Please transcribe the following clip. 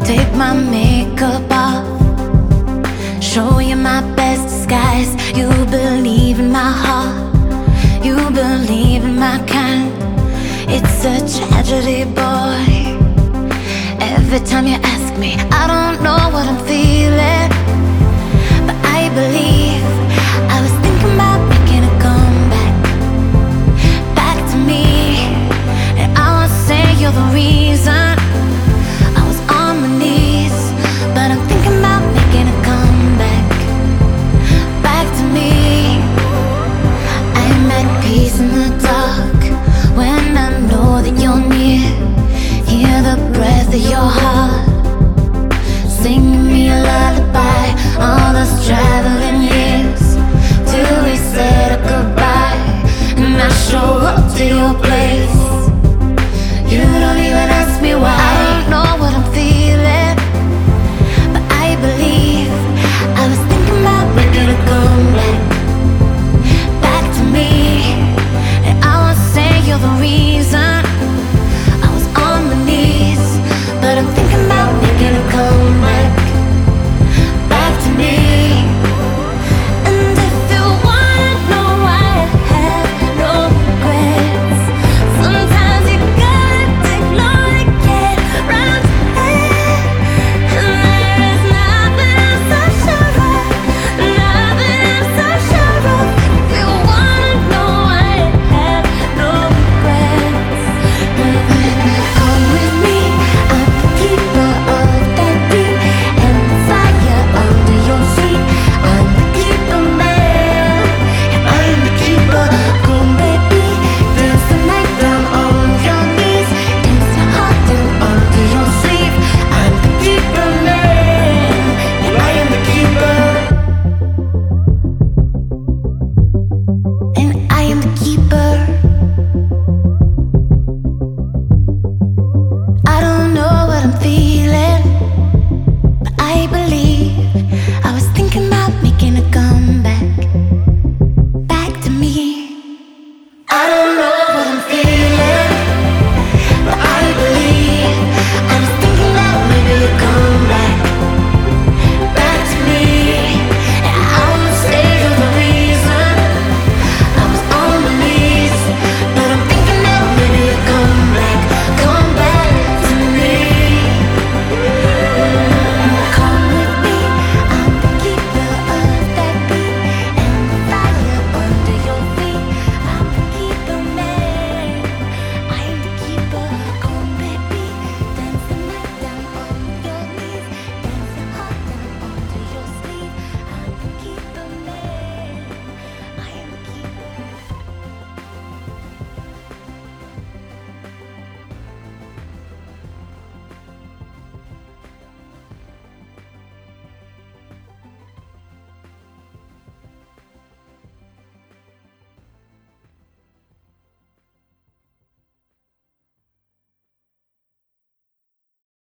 Take my makeup off, show you my best disguise. You believe in my heart, you believe in my kind. It's a tragedy, boy. Every time you ask me, I don't know what I'm feeling, but I believe. I was thinking about making a comeback, back to me, and I wanna say you're the reason. I was on my knees, but I'm thinking about making a comeback, back to me. I'm at peace in the dark when I know that you're near. Hear the breath of your heart singing me a lullaby. All those traveling years till we said a goodbye, and I show up to your place. You don't even ask me why. I don't know what I'm feeling, but I believe. I was thinking about making a comeback, back to me, and I wanna say you're the reason. I was on my knees, but I'm thinking about making a comeback.